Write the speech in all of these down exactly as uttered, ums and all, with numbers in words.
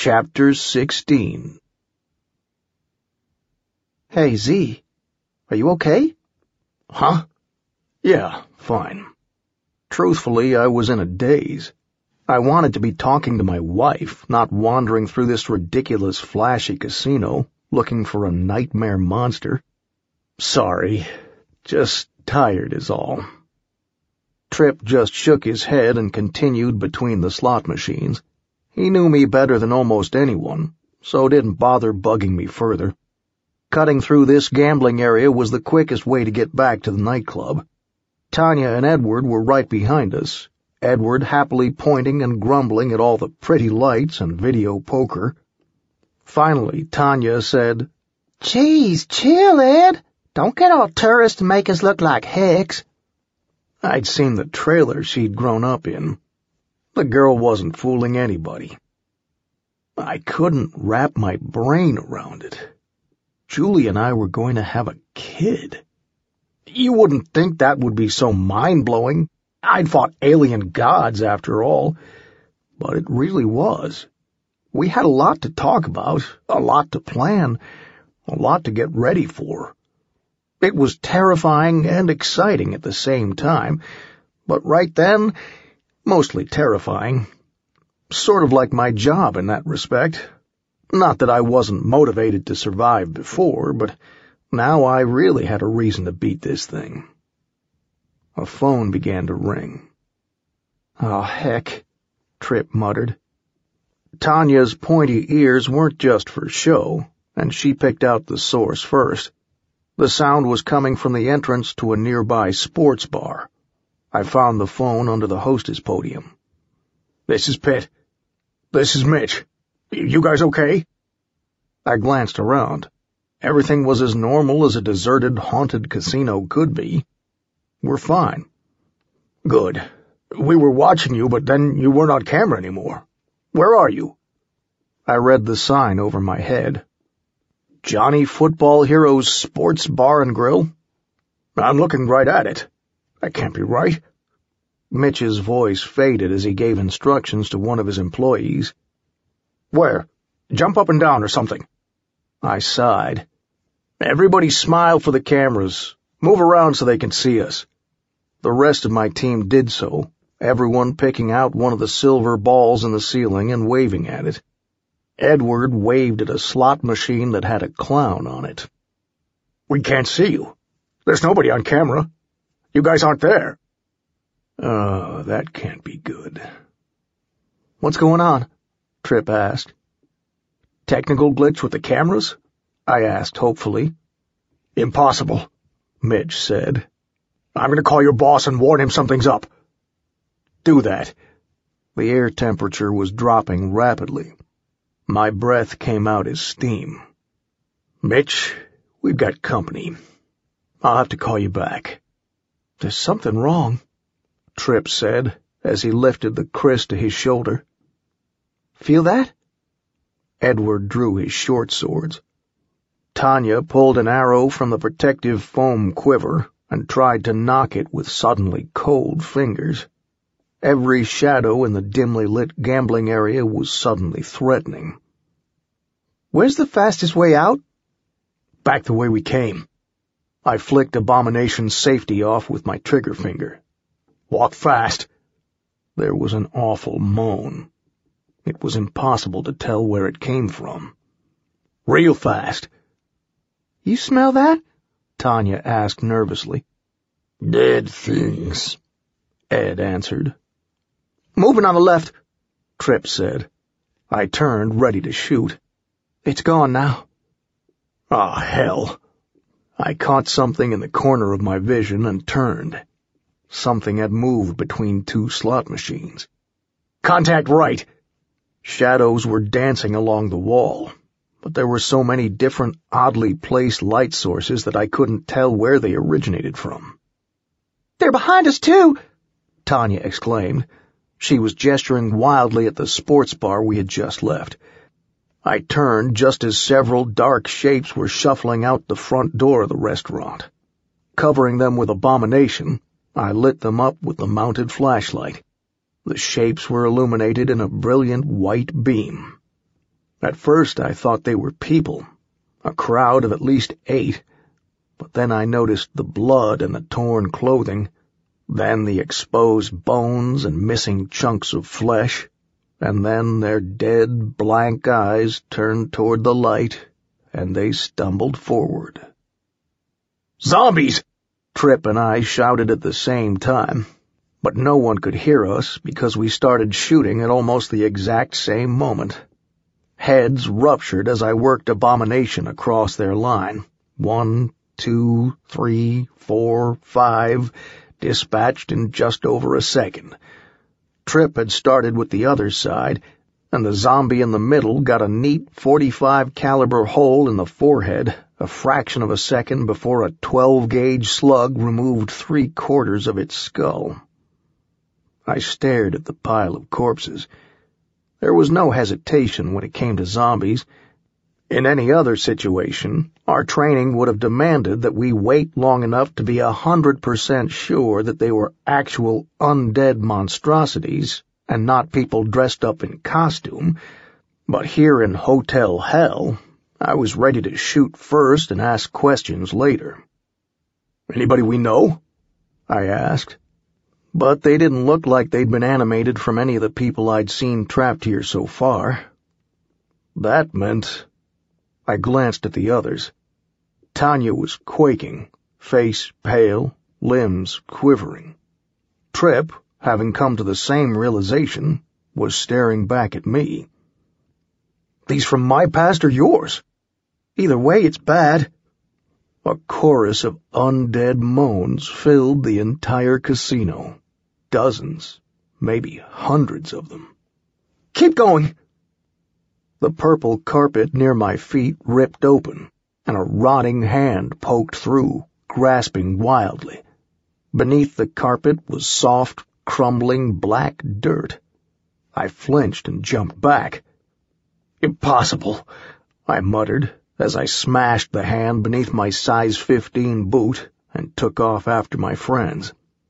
Chapter sixteen. Hey, Z. Are you okay? Huh? Yeah, fine. Truthfully, I was in a daze. I wanted to be talking to my wife, not wandering through this ridiculous flashy casino, looking for a nightmare monster. Sorry, just tired is all. Tripp just shook his head and continued between the slot machines. He knew me better than almost anyone, so didn't bother bugging me further. Cutting through this gambling area was the quickest way to get back to the nightclub. Tanya and Edward were right behind us, Edward happily pointing and grumbling at all the pretty lights and video poker. Finally, Tanya said, Geez, chill, Ed. Don't get all tourist and make us look like hicks. I'd seen the trailer she'd grown up in. The girl wasn't fooling anybody. I couldn't wrap my brain around it. Julie and I were going to have a kid. You wouldn't think that would be so mind-blowing. I'd fought alien gods after all. But it really was. We had a lot to talk about, a lot to plan, a lot to get ready for. It was terrifying and exciting at the same time, but right then, mostly terrifying. Sort of like my job in that respect. Not that I wasn't motivated to survive before, but now I really had a reason to beat this thing. A phone began to ring. Oh, heck, Tripp muttered. Tanya's pointy ears weren't just for show, and she picked out the source first. The sound was coming from the entrance to a nearby sports bar. I found the phone under the hostess podium. This is Pitt. This is Mitch. You guys okay? I glanced around. Everything was as normal as a deserted, haunted casino could be. We're fine. Good. We were watching you, but then you weren't on camera anymore. Where are you? I read the sign over my head. Johnny Football Heroes Sports Bar and Grill? I'm looking right at it. That can't be right. Mitch's voice faded as he gave instructions to one of his employees. Where? Jump up and down or something. I sighed. Everybody smile for the cameras. Move around so they can see us. The rest of my team did so, everyone picking out one of the silver balls in the ceiling and waving at it. Edward waved at a slot machine that had a clown on it. We can't see you. There's nobody on camera. You guys aren't there. Oh, that can't be good. What's going on? Tripp asked. Technical glitch with the cameras? I asked hopefully. Impossible, Mitch said. I'm going to call your boss and warn him something's up. Do that. The air temperature was dropping rapidly. My breath came out as steam. Mitch, we've got company. I'll have to call you back. There's something wrong, Tripp said, as he lifted the kris to his shoulder. Feel that? Edward drew his short swords. Tanya pulled an arrow from the protective foam quiver and tried to knock it with suddenly cold fingers. Every shadow in the dimly lit gambling area was suddenly threatening. Where's the fastest way out? Back the way we came. I flicked Abomination's safety off with my trigger finger. Walk fast. There was an awful moan. It was impossible to tell where it came from. Real fast. You smell that? Tanya asked nervously. Dead things, Ed answered. Moving on the left, Tripp said. I turned, ready to shoot. It's gone now. Ah, hell. I caught something in the corner of my vision and turned. Something had moved between two slot machines. Contact right. Shadows were dancing along the wall, but there were so many different, oddly placed light sources that I couldn't tell where they originated from. They're behind us, too, Tanya exclaimed. She was gesturing wildly at the sports bar we had just left. I turned just as several dark shapes were shuffling out the front door of the restaurant. Covering them with Abomination, I lit them up with the mounted flashlight. The shapes were illuminated in a brilliant white beam. At first I thought they were people, a crowd of at least eight, but then I noticed the blood and the torn clothing, then the exposed bones and missing chunks of flesh, and then their dead, blank eyes turned toward the light, and they stumbled forward. "Zombies!" Tripp and I shouted at the same time, but no one could hear us because we started shooting at almost the exact same moment. Heads ruptured as I worked Abomination across their line. One, two, three, four, five, dispatched in just over a second. Tripp had started with the other side, and the zombie in the middle got a neat forty-five caliber hole in the forehead a fraction of a second before a twelve-gauge slug removed three-quarters of its skull. I stared at the pile of corpses. There was no hesitation when it came to zombies. In any other situation, our training would have demanded that we wait long enough to be a hundred percent sure that they were actual undead monstrosities and not people dressed up in costume, but here in Hotel Hell, I was ready to shoot first and ask questions later. "Anybody we know?" I asked. But they didn't look like they'd been animated from any of the people I'd seen trapped here so far. That meant... I glanced at the others. Tanya was quaking, face pale, limbs quivering. Tripp, having come to the same realization, was staring back at me. "These from my past or yours? Either way, it's bad." A chorus of undead moans filled the entire casino. Dozens, maybe hundreds of them. "Keep going!" The purple carpet near my feet ripped open, and a rotting hand poked through, grasping wildly. Beneath the carpet was soft, crumbling black dirt. I flinched and jumped back. "Impossible," I muttered, as I smashed the hand beneath my size fifteen boot and took off after my friends.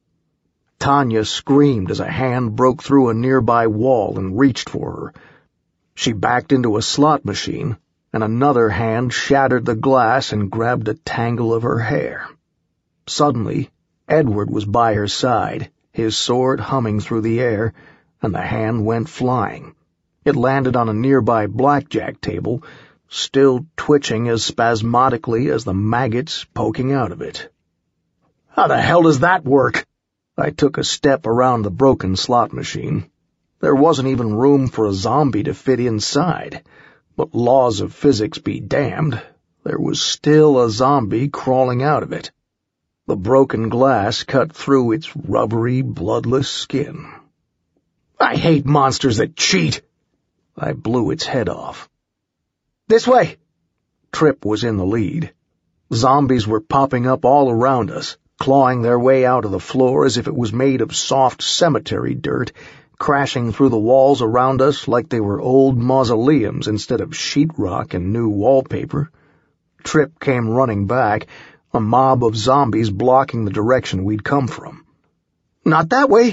Tanya screamed as a hand broke through a nearby wall and reached for her. She backed into a slot machine, and another hand shattered the glass and grabbed a tangle of her hair. Suddenly, Edward was by her side, his sword humming through the air, and the hand went flying. It landed on a nearby blackjack table, still twitching as spasmodically as the maggots poking out of it. "How the hell does that work?" I took a step around the broken slot machine. There wasn't even room for a zombie to fit inside, but laws of physics be damned, there was still a zombie crawling out of it. The broken glass cut through its rubbery, bloodless skin. "I hate monsters that cheat!" I blew its head off. "This way!" Tripp was in the lead. Zombies were popping up all around us, clawing their way out of the floor as if it was made of soft cemetery dirt, crashing through the walls around us like they were old mausoleums instead of sheetrock and new wallpaper. Tripp came running back, a mob of zombies blocking the direction we'd come from. "Not that way!"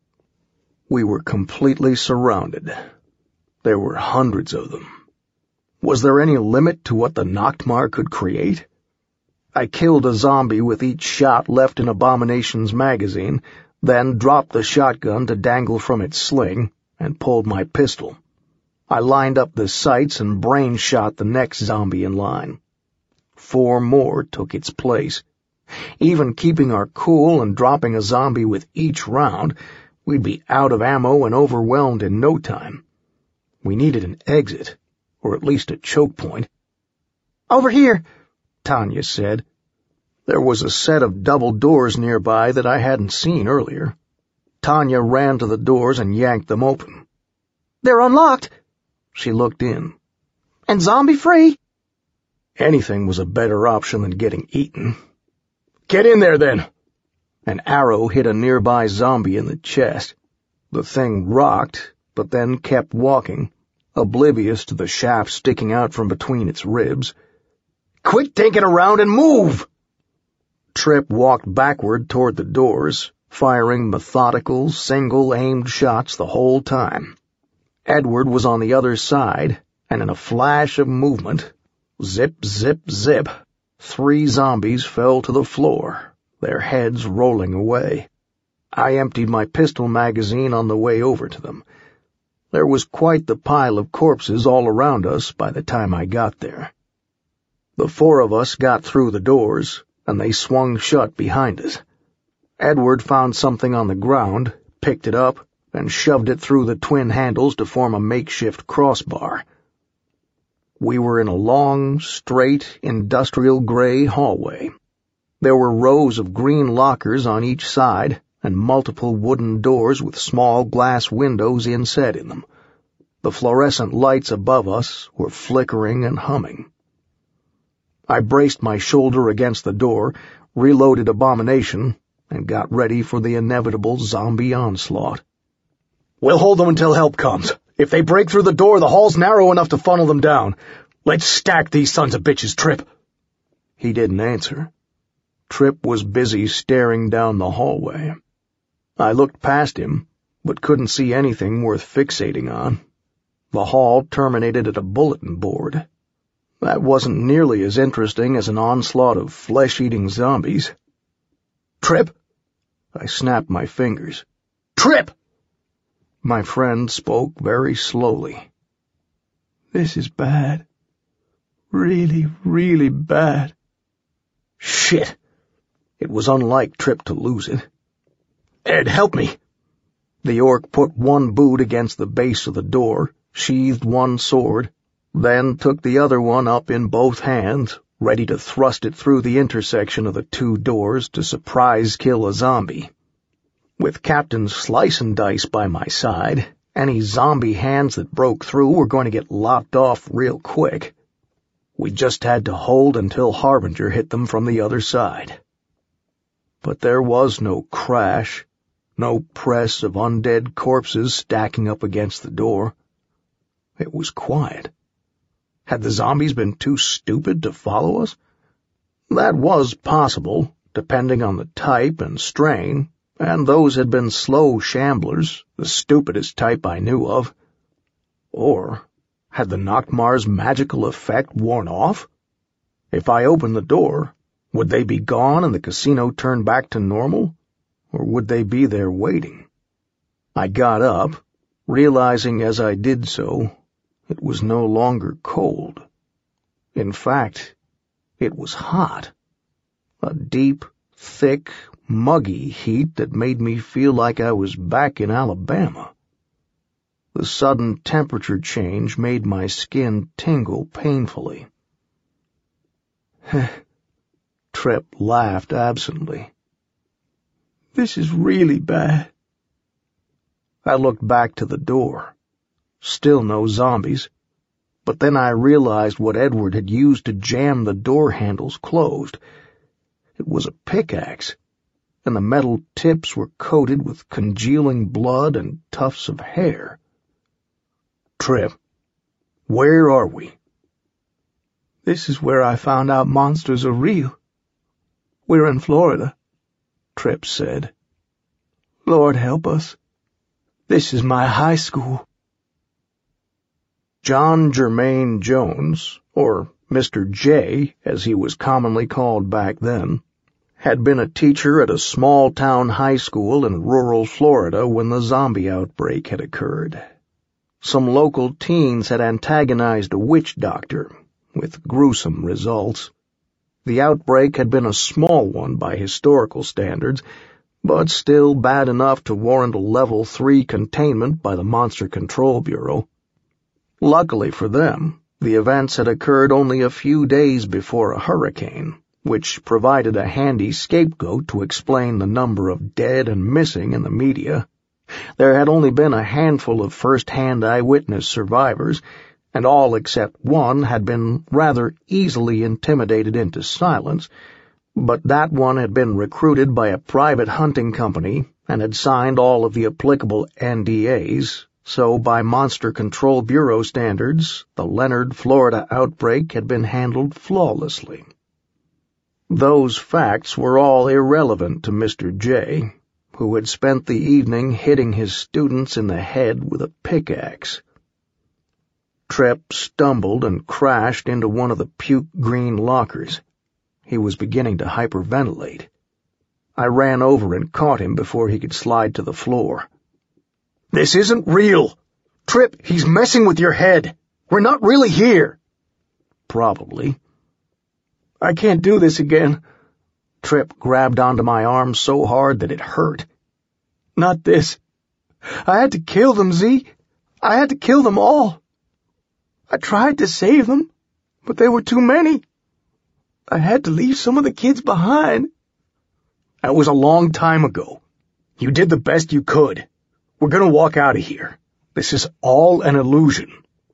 We were completely surrounded. There were hundreds of them. Was there any limit to what the Nochtmar could create? I killed a zombie with each shot left in Abomination's magazine, then dropped the shotgun to dangle from its sling, and pulled my pistol. I lined up the sights and brain shot the next zombie in line. Four more took its place. Even keeping our cool and dropping a zombie with each round, we'd be out of ammo and overwhelmed in no time. We needed an exit, or at least a choke point. "Over here," Tanya said. There was a set of double doors nearby that I hadn't seen earlier. Tanya ran to the doors and yanked them open. "They're unlocked." She looked in. "And zombie-free." Anything was a better option than getting eaten. "Get in there, then!" An arrow hit a nearby zombie in the chest. The thing rocked, but then kept walking, oblivious to the shaft sticking out from between its ribs. "Quit dinking around and move!" Tripp walked backward toward the doors, firing methodical, single-aimed shots the whole time. Edward was on the other side, and in a flash of movement, zip, zip, zip, three zombies fell to the floor, their heads rolling away. I emptied my pistol magazine on the way over to them. There was quite the pile of corpses all around us by the time I got there. The four of us got through the doors, and they swung shut behind us. Edward found something on the ground, picked it up, and shoved it through the twin handles to form a makeshift crossbar. We were in a long, straight, industrial gray hallway. There were rows of green lockers on each side, and multiple wooden doors with small glass windows inset in them. The fluorescent lights above us were flickering and humming. I braced my shoulder against the door, reloaded Abomination, and got ready for the inevitable zombie onslaught. "We'll hold them until help comes. If they break through the door, the hall's narrow enough to funnel them down. Let's stack these sons of bitches, Trip." He didn't answer. Trip was busy staring down the hallway. I looked past him, but couldn't see anything worth fixating on. The hall terminated at a bulletin board. That wasn't nearly as interesting as an onslaught of flesh-eating zombies. "Trip!" I snapped my fingers. "Trip!" My friend spoke very slowly. "This is bad. Really, really bad." "Shit!" It was unlike Trip to lose it. "Ed, help me!" The orc put one boot against the base of the door, sheathed one sword, then took the other one up in both hands, ready to thrust it through the intersection of the two doors to surprise kill a zombie. With Captain Slice and Dice by my side, any zombie hands that broke through were going to get lopped off real quick. We just had to hold until Harbinger hit them from the other side. But there was no crash, no press of undead corpses stacking up against the door. It was quiet. Had the zombies been too stupid to follow us? That was possible, depending on the type and strain, and those had been slow shamblers, the stupidest type I knew of. Or had the Nockmaar's magical effect worn off? If I opened the door, would they be gone and the casino turn back to normal, or would they be there waiting? I got up, realizing as I did so it was no longer cold. In fact, it was hot. A deep, thick, muggy heat that made me feel like I was back in Alabama. The sudden temperature change made my skin tingle painfully. Trip laughed absently. "This is really bad." I looked back to the door. Still no zombies, but then I realized what Edward had used to jam the door handles closed. It was a pickaxe, and the metal tips were coated with congealing blood and tufts of hair. "Trip, where are we?" "This is where I found out monsters are real. We're in Florida," Trip said. "Lord help us. This is my high school." John Germain Jones, or Mister J, as he was commonly called back then, had been a teacher at a small-town high school in rural Florida when the zombie outbreak had occurred. Some local teens had antagonized a witch doctor, with gruesome results. The outbreak had been a small one by historical standards, but still bad enough to warrant a level three containment by the Monster Control Bureau. Luckily for them, the events had occurred only a few days before a hurricane, which provided a handy scapegoat to explain the number of dead and missing in the media. There had only been a handful of first-hand eyewitness survivors, and all except one had been rather easily intimidated into silence, but that one had been recruited by a private hunting company and had signed all of the applicable N D As, so by Monster Control Bureau standards, the Leonard, Florida outbreak had been handled flawlessly. Those facts were all irrelevant to Mister J, who had spent the evening hitting his students in the head with a pickaxe. Tripp stumbled and crashed into one of the puke-green lockers. He was beginning to hyperventilate. I ran over and caught him before he could slide to the floor. "This isn't real! Tripp, he's messing with your head! We're not really here!" Probably. "I can't do this again." Tripp grabbed onto my arm so hard that it hurt. "Not this. I had to kill them, Z. I had to kill them all. I tried to save them, but there were too many. I had to leave some of the kids behind." "That was a long time ago. You did the best you could. We're gonna walk out of here. This is all an illusion."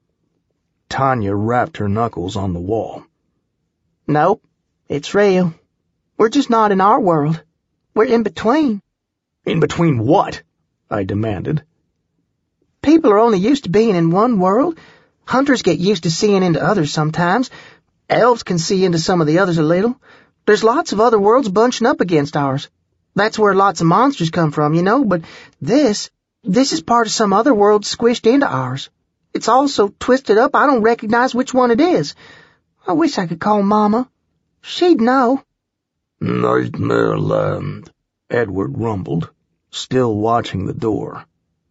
Tanya rapped her knuckles on the wall. "Nope, it's real. We're just not in our world. We're in between." "In between what?" I demanded. "People are only used to being in one world. Hunters get used to seeing into others sometimes. Elves can see into some of the others a little. There's lots of other worlds bunching up against ours. That's where lots of monsters come from, you know, but this, this is part of some other world squished into ours. It's all so twisted up I don't recognize which one it is. I wish I could call Mama. She'd know." "Nightmare Land," Edward rumbled, still watching the door.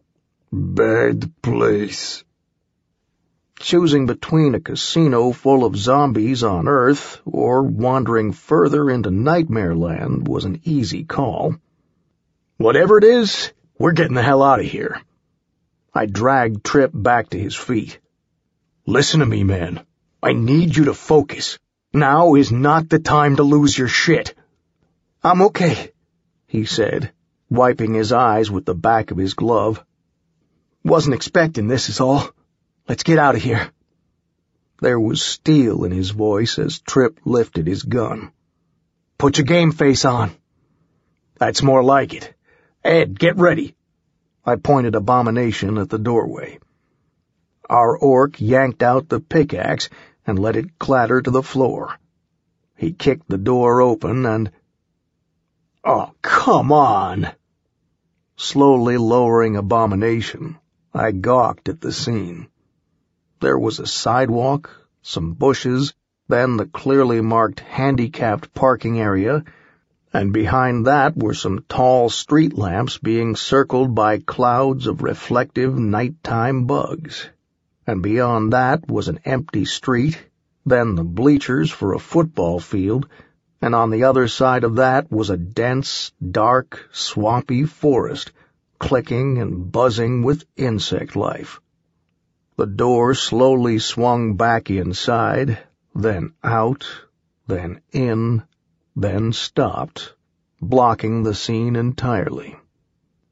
"Bad place." Choosing between a casino full of zombies on Earth or wandering further into Nightmare Land was an easy call. "Whatever it is, we're getting the hell out of here." I dragged Tripp back to his feet. "Listen to me, man. I need you to focus. Now is not the time to lose your shit." "I'm okay," he said, wiping his eyes with the back of his glove. "Wasn't expecting this is all. Let's get out of here." There was steel in his voice as Tripp lifted his gun. "Put your game face on." "That's more like it. Ed, get ready." I pointed Abomination at the doorway. Our orc yanked out the pickaxe and let it clatter to the floor. He kicked the door open and... "Oh, come on!" Slowly lowering Abomination, I gawked at the scene. There was a sidewalk, some bushes, then the clearly marked handicapped parking area, and behind that were some tall street lamps being circled by clouds of reflective nighttime bugs. And beyond that was an empty street, then the bleachers for a football field, and on the other side of that was a dense, dark, swampy forest, clicking and buzzing with insect life. The door slowly swung back inside, then out, then in, then stopped, blocking the scene entirely.